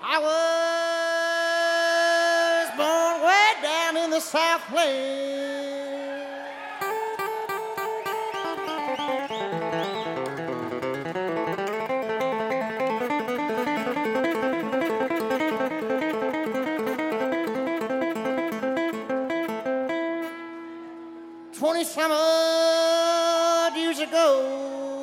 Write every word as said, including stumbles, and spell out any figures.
I was born way down in the South Plains. Twenty some odd years ago,